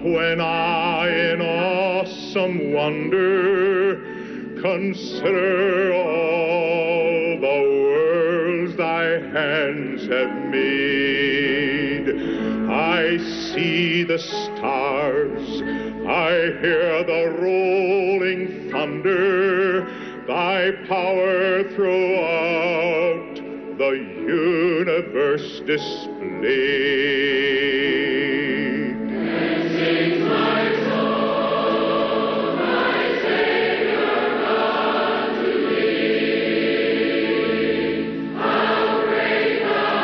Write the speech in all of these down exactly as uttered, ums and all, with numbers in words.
when I in awesome wonder consider all the worlds thy hands have made, I see the stars, I hear the rolling thunder, thy power throughout the universe displayed. And sings my soul, my Savior God to thee. How great thou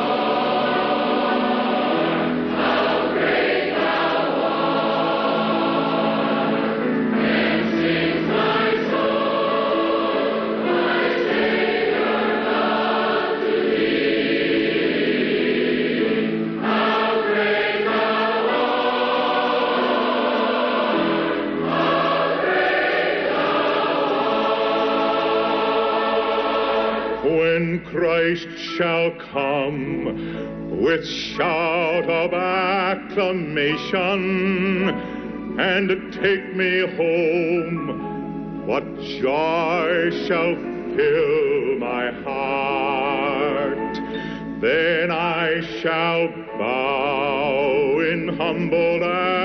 art, how great thou art. And sings my soul, my Savior God to thee. How great thou When Christ shall come with shout of acclamation and take me home, what joy shall fill my heart? Then I shall bow in humble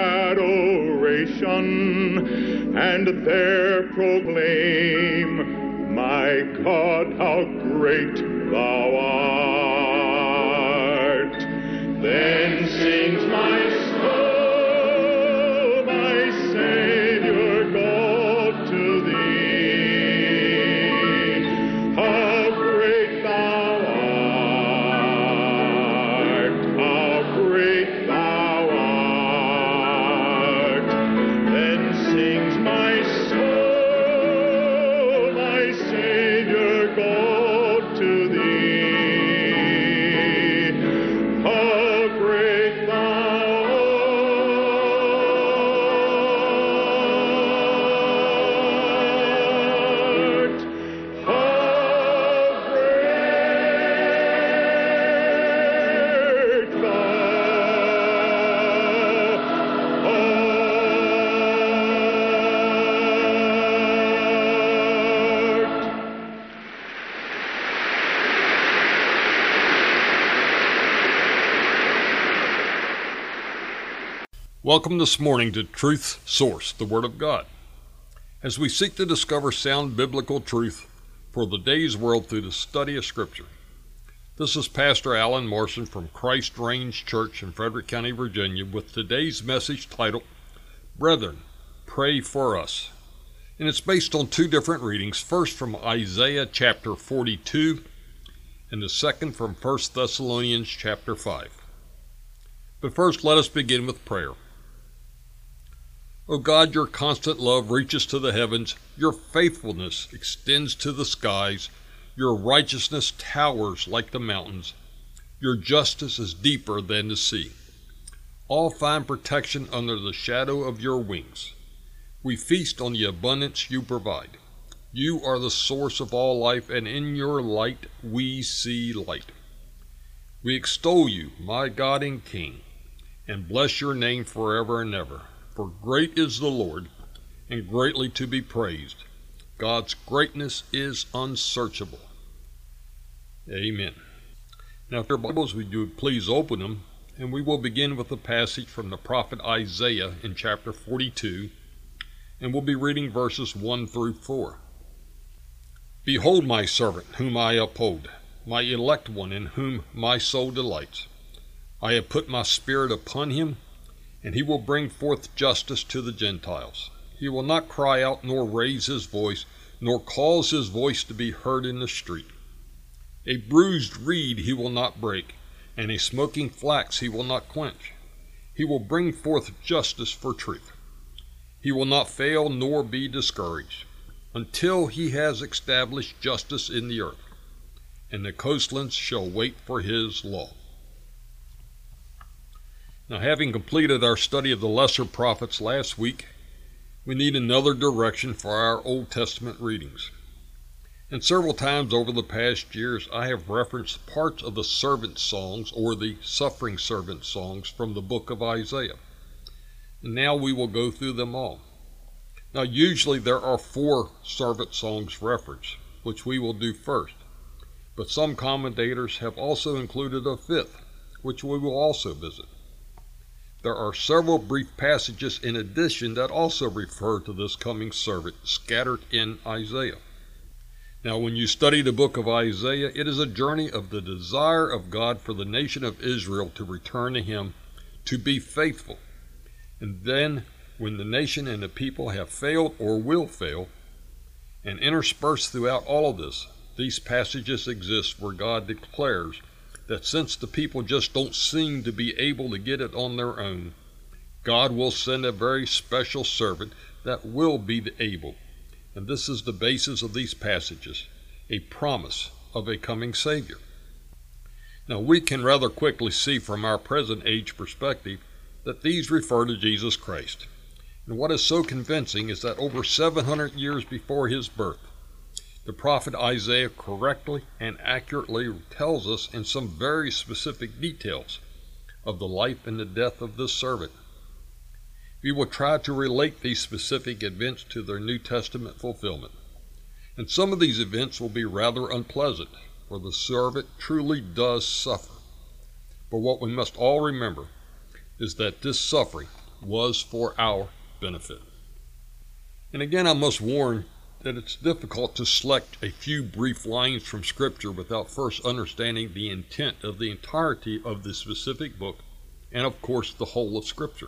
adoration and there proclaim, my God, how great thou art. Then sings my soul, my Savior God to thee. How great thou art, how great thou art. Then sings my soul, Savior God to thee. How great thou art, how great thou Welcome this morning to Truth's Source, the Word of God, as we seek to discover sound biblical truth for the day's world through the study of Scripture. This is Pastor Alan Morrison from Christ Range Church in Frederick County, Virginia, with today's message titled, Brethren, Pray for Us. And it's based on two different readings, first from Isaiah chapter forty-two, and the second from First Thessalonians chapter five. But first, let us begin with prayer. O God, your constant love reaches to the heavens, your faithfulness extends to the skies, your righteousness towers like the mountains, your justice is deeper than the sea. All find protection under the shadow of your wings. We feast on the abundance you provide. You are the source of all life, and in your light we see light. We extol you, my God and King, and bless your name forever and ever. For great is the Lord, and greatly to be praised. God's greatness is unsearchable. Amen. Now, if your Bibles, would you please open them, and we will begin with a passage from the prophet Isaiah in chapter forty-two, and we'll be reading verses one through four. Behold my servant, whom I uphold, my elect one, in whom my soul delights. I have put my spirit upon him, and he will bring forth justice to the Gentiles. He will not cry out, nor raise his voice, nor cause his voice to be heard in the street. A bruised reed he will not break, and a smoking flax he will not quench. He will bring forth justice for truth. He will not fail nor be discouraged, until he has established justice in the earth, and the coastlands shall wait for his law. Now, having completed our study of the lesser prophets last week, we need another direction for our Old Testament readings. And several times over the past years, I have referenced parts of the servant songs or the suffering servant songs from the book of Isaiah. And now we will go through them all. Now usually there are four servant songs referenced, which we will do first. But some commentators have also included a fifth, which we will also visit. There are several brief passages in addition that also refer to this coming servant scattered in Isaiah. Now, when you study the book of Isaiah, it is a journey of the desire of God for the nation of Israel to return to Him, to be faithful. And then, when the nation and the people have failed or will fail, and interspersed throughout all of this, these passages exist where God declares that since the people just don't seem to be able to get it on their own, God will send a very special servant that will be able. And this is the basis of these passages, a promise of a coming Savior. Now we can rather quickly see from our present age perspective that these refer to Jesus Christ. And what is so convincing is that over seven hundred years before His birth, the prophet Isaiah correctly and accurately tells us in some very specific details of the life and the death of this servant. We will try to relate these specific events to their New Testament fulfillment. And some of these events will be rather unpleasant, for the servant truly does suffer. But what we must all remember is that this suffering was for our benefit. And again, I must warn that it's difficult to select a few brief lines from Scripture without first understanding the intent of the entirety of the specific book and, of course, the whole of Scripture.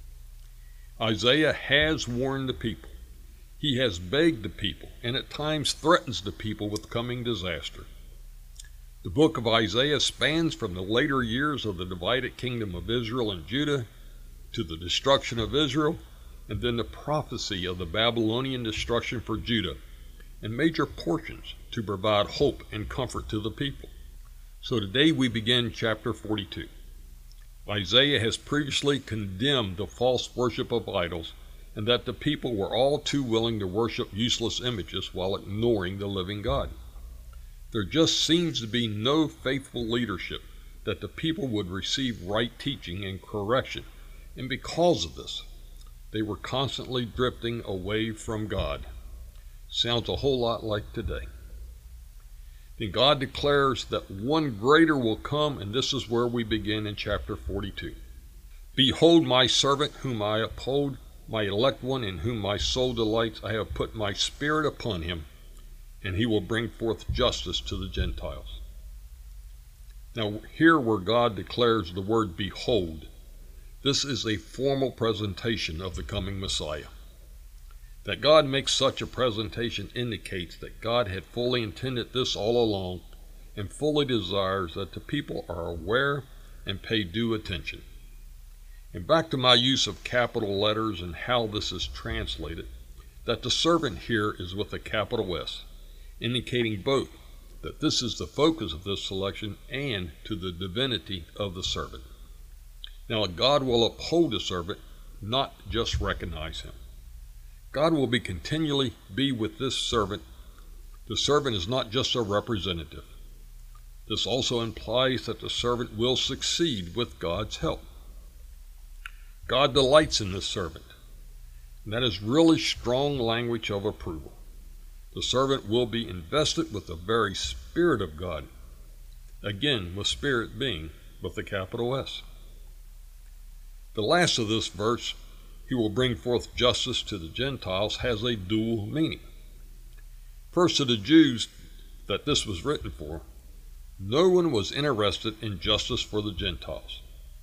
Isaiah has warned the people. He has begged the people, and at times threatens the people with coming disaster. The book of Isaiah spans from the later years of the divided kingdom of Israel and Judah to the destruction of Israel, and then the prophecy of the Babylonian destruction for Judah, and major portions to provide hope and comfort to the people. So today we begin chapter forty-two. Isaiah has previously condemned the false worship of idols, and that the people were all too willing to worship useless images while ignoring the living God. There just seems to be no faithful leadership that the people would receive right teaching and correction, and because of this, they were constantly drifting away from God. Sounds a whole lot like today. Then God declares that one greater will come, and this is where we begin in chapter forty-two. Behold my servant whom I uphold, my elect one in whom my soul delights. I have put my spirit upon him, and he will bring forth justice to the Gentiles. Now here where God declares the word behold, this is a formal presentation of the coming Messiah. That God makes such a presentation indicates that God had fully intended this all along and fully desires that the people are aware and pay due attention. And back to my use of capital letters and how this is translated, that the servant here is with a capital S, indicating both that this is the focus of this selection and to the divinity of the servant. Now, God will uphold the servant, not just recognize him. God will be continually be with this servant. The servant is not just a representative. This also implies that the servant will succeed with God's help. God delights in this servant, and that is really strong language of approval. The servant will be invested with the very Spirit of God, again with Spirit being with the capital S. The last of this verse, he will bring forth justice to the Gentiles, has a dual meaning. First, to the Jews that this was written for, no one was interested in justice for the Gentiles.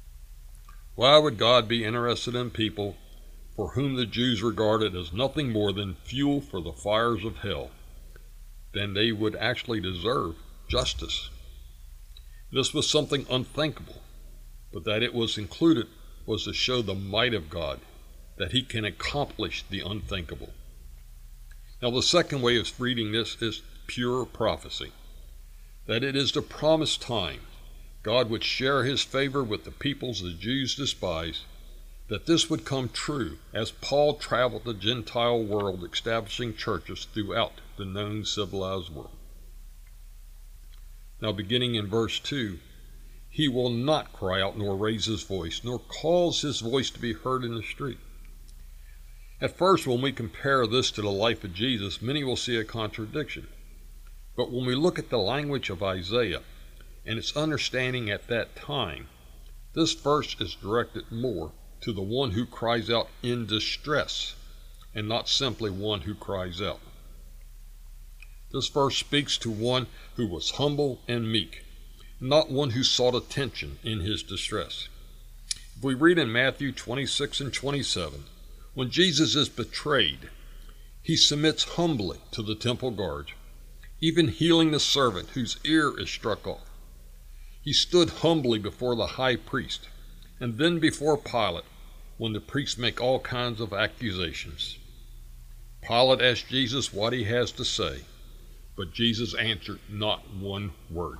Why would God be interested in people for whom the Jews regarded as nothing more than fuel for the fires of hell? Then they would actually deserve justice. This was something unthinkable, but that it was included was to show the might of God, that he can accomplish the unthinkable. Now the second way of reading this is pure prophecy, that it is the promised time God would share his favor with the peoples the Jews despised, that this would come true as Paul traveled the Gentile world establishing churches throughout the known civilized world. Now beginning in verse two, He will not cry out nor raise his voice, nor cause his voice to be heard in the street. At first, when we compare this to the life of Jesus, many will see a contradiction. But when we look at the language of Isaiah and its understanding at that time, this verse is directed more to the one who cries out in distress and not simply one who cries out. This verse speaks to one who was humble and meek, not one who sought attention in his distress. If we read in Matthew twenty-six and twenty-seven, when Jesus is betrayed, he submits humbly to the temple guards, even healing the servant whose ear is struck off. He stood humbly before the high priest and then before Pilate when the priests make all kinds of accusations. Pilate asked Jesus what he has to say, but Jesus answered not one word.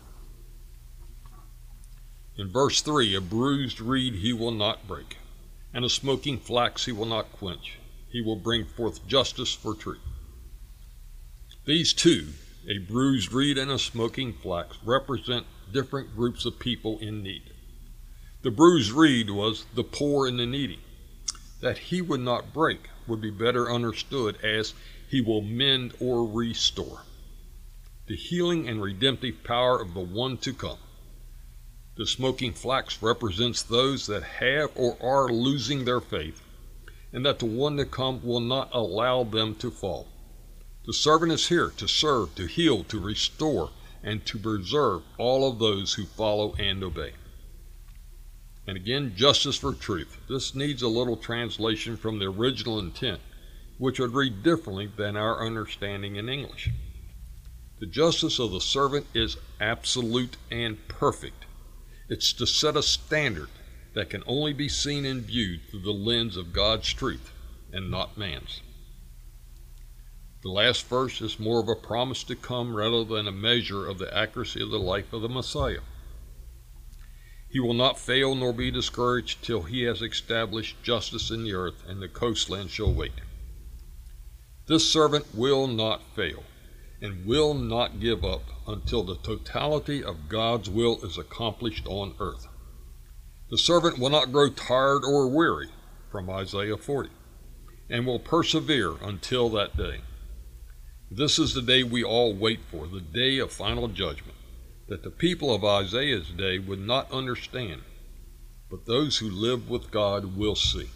In verse three, a bruised reed he will not break, and a smoking flax he will not quench. He will bring forth justice for truth. These two, a bruised reed and a smoking flax, represent different groups of people in need. The bruised reed was the poor and the needy. That he would not break would be better understood as he will mend or restore. The healing and redemptive power of the one to come. The smoking flax represents those that have or are losing their faith, and that the one to come will not allow them to fall. The servant is here to serve, to heal, to restore, and to preserve all of those who follow and obey. And again, justice for truth. This needs a little translation from the original intent, which would read differently than our understanding in English. The justice of the servant is absolute and perfect. It's to set a standard that can only be seen and viewed through the lens of God's truth and not man's. The last verse is more of a promise to come rather than a measure of the accuracy of the life of the Messiah. He will not fail nor be discouraged till he has established justice in the earth, and the coastland shall wait. This servant will not fail and will not give up until the totality of God's will is accomplished on earth. The servant will not grow tired or weary, from Isaiah forty, and will persevere until that day. This is the day we all wait for, the day of final judgment, that the people of Isaiah's day would not understand, but those who live with God will see.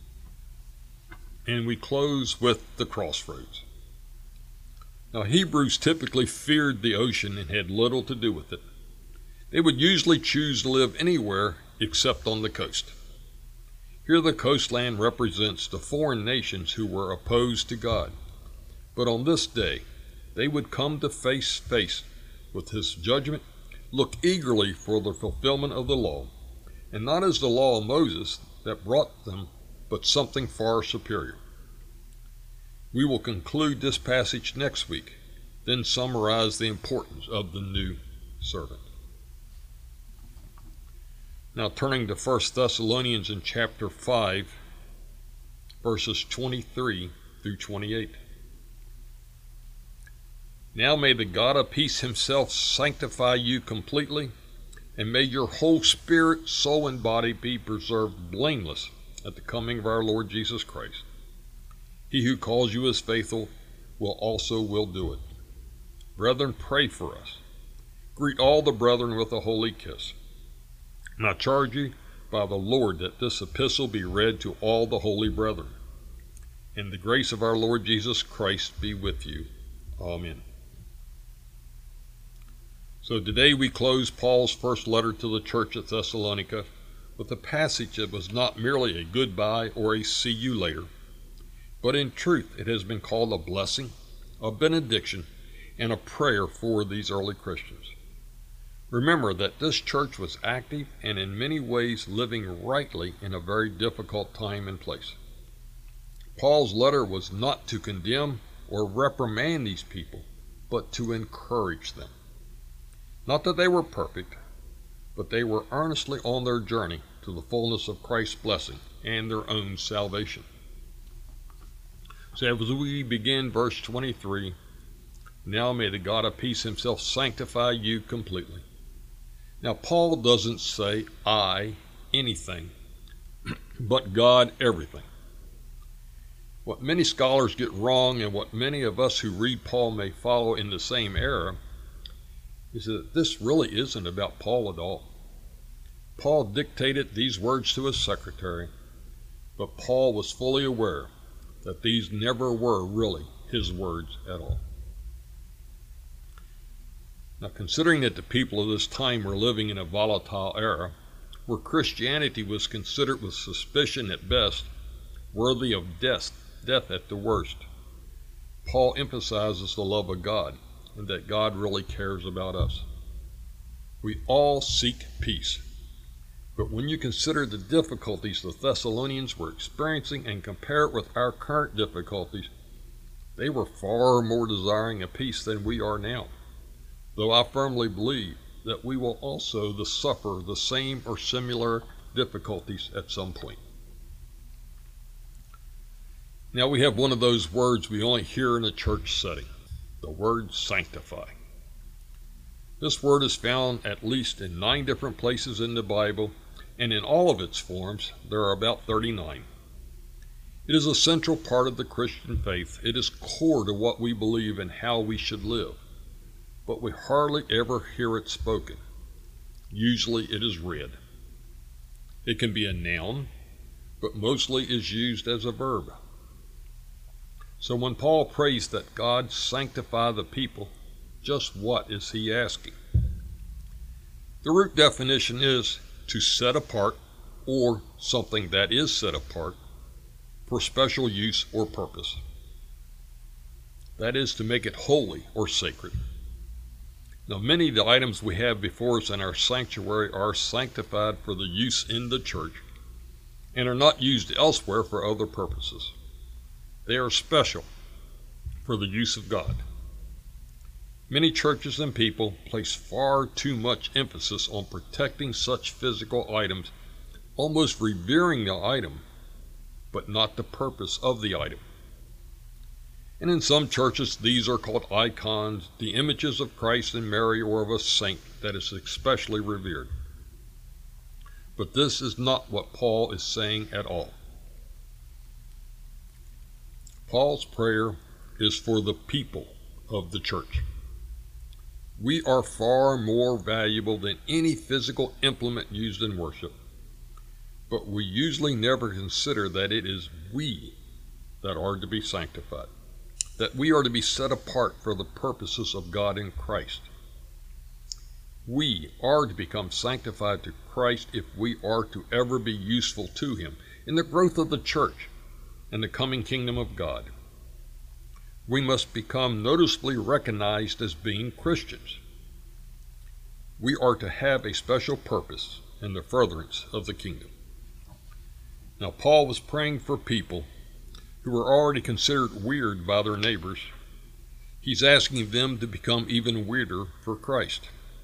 And we close with the crossroads. Now, Hebrews typically feared the ocean and had little to do with it. They would usually choose to live anywhere except on the coast. Here the coastland represents the foreign nations who were opposed to God. But on this day, they would come to face face with his judgment, look eagerly for the fulfillment of the law, and not as the law of Moses that brought them, but something far superior. We will conclude this passage next week, then summarize the importance of the new servant. Now turning to First Thessalonians in chapter five, verses twenty-three through twenty-eight. Now may the God of peace himself sanctify you completely, and may your whole spirit, soul, and body be preserved blameless at the coming of our Lord Jesus Christ. He who calls you is faithful, will also will do it. Brethren, pray for us. Greet all the brethren with a holy kiss. And I charge you by the Lord that this epistle be read to all the holy brethren. And the grace of our Lord Jesus Christ be with you. Amen. So today we close Paul's first letter to the church at Thessalonica with a passage that was not merely a goodbye or a see you later, but in truth it has been called a blessing, a benediction, and a prayer for these early Christians. Remember that this church was active and in many ways living rightly in a very difficult time and place. Paul's letter was not to condemn or reprimand these people, but to encourage them. Not that they were perfect, but they were earnestly on their journey to the fullness of Christ's blessing and their own salvation. So as we begin verse twenty-three, now may the God of peace himself sanctify you completely. Now, Paul doesn't say I anything, but God everything. What many scholars get wrong, and what many of us who read Paul may follow in the same error, is that this really isn't about Paul at all. Paul dictated these words to his secretary, but Paul was fully aware that these never were really his words at all. Now, considering that the people of this time were living in a volatile era, where Christianity was considered with suspicion at best, worthy of death, death at the worst, Paul emphasizes the love of God and that God really cares about us. We all seek peace, but when you consider the difficulties the Thessalonians were experiencing and compare it with our current difficulties, they were far more desiring of peace than we are now, though I firmly believe that we will also the suffer the same or similar difficulties at some point. Now we have one of those words we only hear in a church setting, the word sanctify. This word is found at least in nine different places in the Bible, and in all of its forms, there are about thirty-nine. It is a central part of the Christian faith. It is core to what we believe and how we should live, but we hardly ever hear it spoken. Usually it is read. It can be a noun, but mostly is used as a verb. So when Paul prays that God sanctify the people, just what is he asking? The root definition is to set apart, or something that is set apart, for special use or purpose. That is, to make it holy or sacred. Now, many of the items we have before us in our sanctuary are sanctified for the use in the church and are not used elsewhere for other purposes. They are special for the use of God. Many churches and people place far too much emphasis on protecting such physical items, almost revering the item, but not the purpose of the item. And in some churches, these are called icons, the images of Christ and Mary or of a saint that is especially revered. But this is not what Paul is saying at all. Paul's prayer is for the people of the church. We are far more valuable than any physical implement used in worship, but we usually never consider that it is we that are to be sanctified, that we are to be set apart for the purposes of God in Christ. We are to become sanctified to Christ if we are to ever be useful to Him in the growth of the church and the coming kingdom of God. We must become noticeably recognized as being Christians. We are to have a special purpose in the furtherance of the kingdom. Now, Paul was praying for people who were already considered weird by their neighbors. He's asking them to become even weirder for Christ.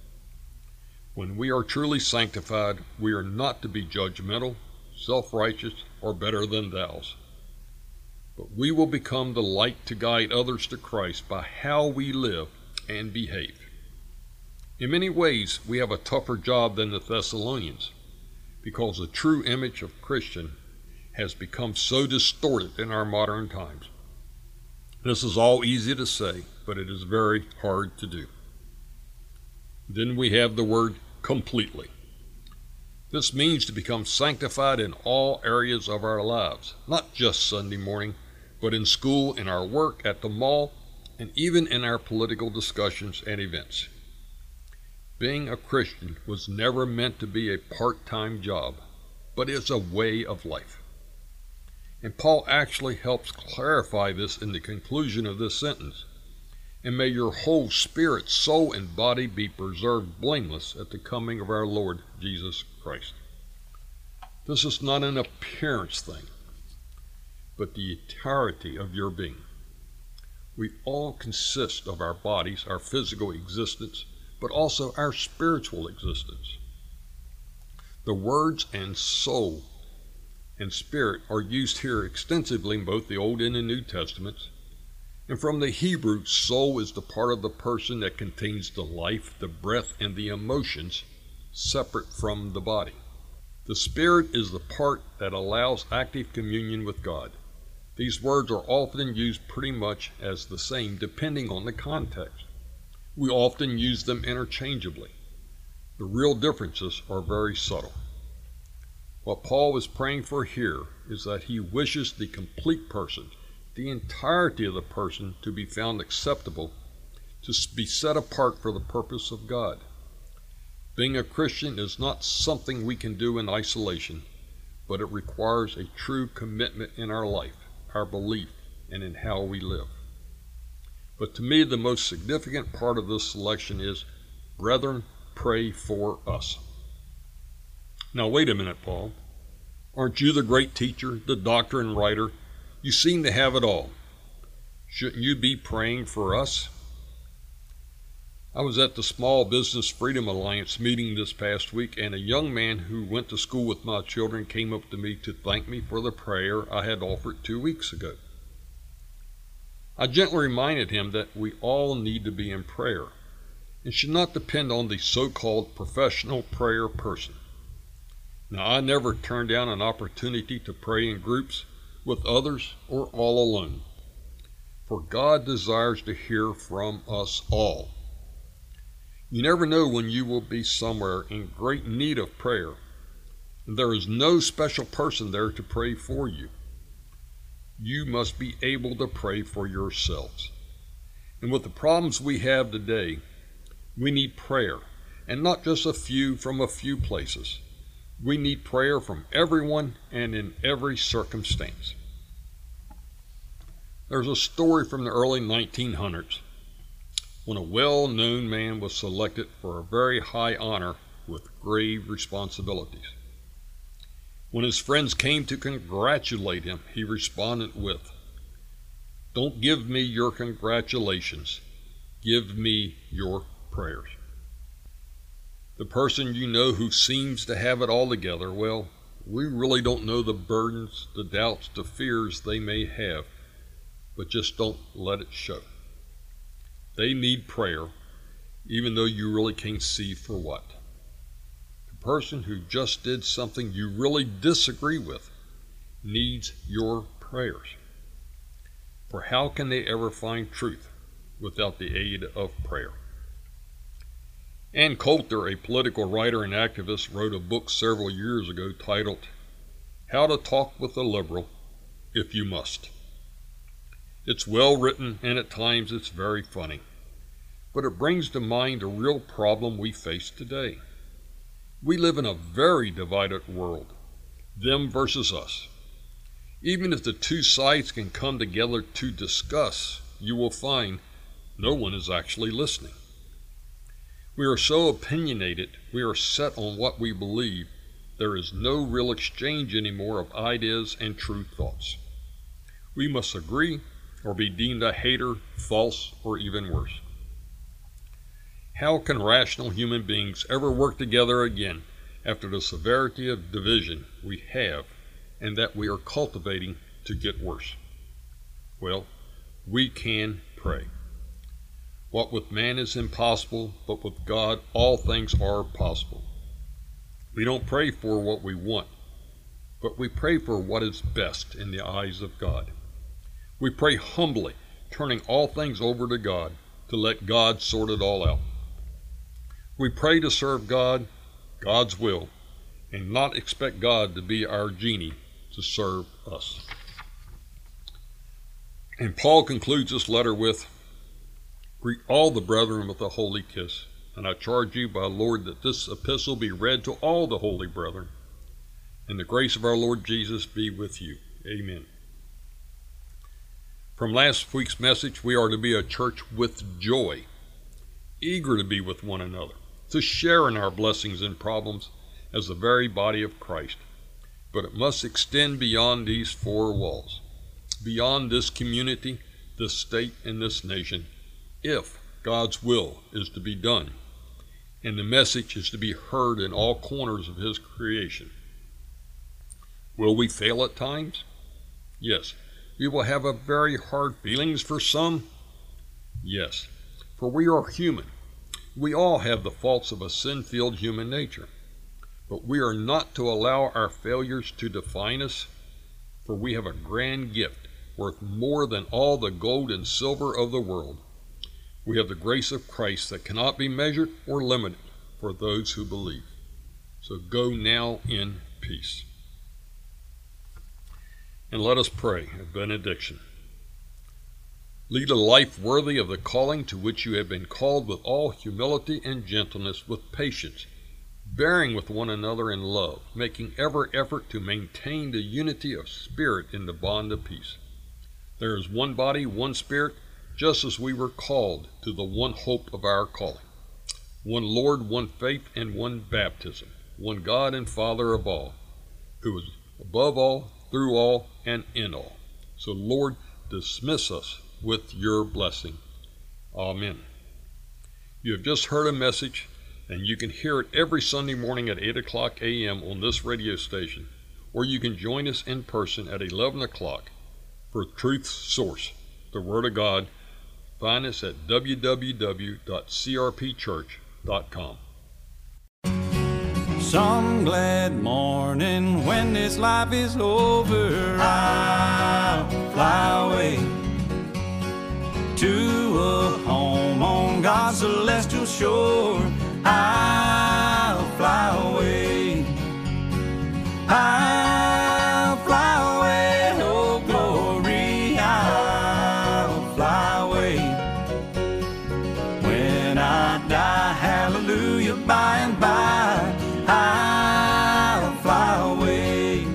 When we are truly sanctified, we are not to be judgmental, self-righteous, or better than thous. But we will become the light to guide others to Christ by how we live and behave. In many ways, we have a tougher job than the Thessalonians, because the true image of Christian has become so distorted in our modern times. This is all easy to say, but it is very hard to do. Then we have the word completely. This means to become sanctified in all areas of our lives, not just Sunday morning, but in school, in our work, at the mall, and even in our political discussions and events. Being a Christian was never meant to be a part-time job, but is a way of life. And Paul actually helps clarify this in the conclusion of this sentence. And may your whole spirit, soul, and body be preserved blameless at the coming of our Lord Jesus Christ. This is not an appearance thing, but the entirety of your being. We all consist of our bodies, our physical existence, but also our spiritual existence. The words and soul and spirit are used here extensively in both the Old and the New Testaments. And from the Hebrew, soul is the part of the person that contains the life, the breath, and the emotions, separate from the body. The Spirit is the part that allows active communion with God. These words are often used pretty much as the same depending on the context. We often use them interchangeably. The real differences are very subtle. What Paul is praying for here is that he wishes the complete person, the entirety of the person, to be found acceptable, to be set apart for the purpose of God. Being a Christian is not something we can do in isolation, but it requires a true commitment in our life, our belief, and in how we live. But to me, the most significant part of this selection is, brethren, pray for us. Now wait a minute, Paul. Aren't you the great teacher, the doctor and writer? You seem to have it all. Shouldn't you be praying for us? I was at the Small Business Freedom Alliance meeting this past week, and a young man who went to school with my children came up to me to thank me for the prayer I had offered two weeks ago. I gently reminded him that we all need to be in prayer and should not depend on the so-called professional prayer person. Now, I never turn down an opportunity to pray in groups with others or all alone, for God desires to hear from us all. You never know when you will be somewhere in great need of prayer, and there is no special person there to pray for you. You must be able to pray for yourselves. And with the problems we have today, we need prayer, and not just a few from a few places. We need prayer from everyone and in every circumstance. There's a story from the early nineteen hundreds when a well-known man was selected for a very high honor with grave responsibilities. When his friends came to congratulate him, he responded with, "Don't give me your congratulations, give me your prayers." The person you know who seems to have it all together, well, we really don't know the burdens, the doubts, the fears they may have, but just don't let it show. They need prayer, even though you really can't see for what. The person who just did something you really disagree with needs your prayers. For how can they ever find truth without the aid of prayer? Ann Coulter, a political writer and activist, wrote a book several years ago titled, "How to Talk with a Liberal If You Must." It's well written, and at times it's very funny, but it brings to mind a real problem we face today. We live in a very divided world, them versus us. Even if the two sides can come together to discuss, you will find no one is actually listening. We are so opinionated, we are set on what we believe, there is no real exchange anymore of ideas and true thoughts. We must agree or be deemed a hater, false, or even worse. How can rational human beings ever work together again after the severity of division we have and that we are cultivating to get worse? Well, we can pray. What with man is impossible, but with God all things are possible. We don't pray for what we want, but we pray for what is best in the eyes of God. We pray humbly, turning all things over to God, to let God sort it all out. We pray to serve God, God's will, and not expect God to be our genie to serve us. And Paul concludes this letter with, "Greet all the brethren with a holy kiss, and I charge you by the Lord that this epistle be read to all the holy brethren, and the grace of our Lord Jesus be with you." Amen. From last week's message, we are to be a church with joy, eager to be with one another, to share in our blessings and problems as the very body of Christ. But it must extend beyond these four walls, beyond this community, this state, and this nation, if God's will is to be done, and the message is to be heard in all corners of His creation. Will we fail at times? Yes. We will have a very hard feelings for some? Yes, for we are human. We all have the faults of a sin-filled human nature, but we are not to allow our failures to define us, for we have a grand gift worth more than all the gold and silver of the world. We have the grace of Christ that cannot be measured or limited for those who believe. So go now in peace. And let us pray a benediction. Lead a life worthy of the calling to which you have been called, with all humility and gentleness, with patience, bearing with one another in love, making every effort to maintain the unity of spirit in the bond of peace. There is one body, one spirit, just as we were called to the one hope of our calling. One Lord, one faith, and one baptism. One God and Father of all, who is above all, through all, and in all. So, Lord, dismiss us with your blessing. Amen. You have just heard a message, and you can hear it every Sunday morning at eight o'clock a m on this radio station, or you can join us in person at eleven o'clock for Truth's Source, the Word of God. Find us at w w w dot c r p church dot com. Some glad morning when this life is over, I'll fly away to a home on God's celestial shore. I'll fly away, I'll fly away, oh glory, I'll fly away. When I die, hallelujah, by and by, I'll fly away.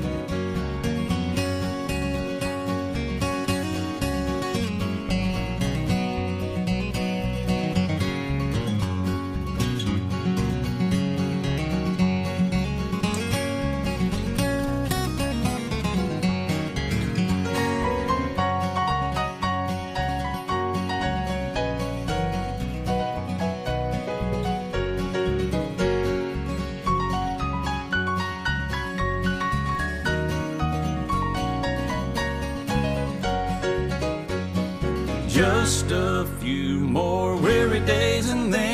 Just a few more weary days and then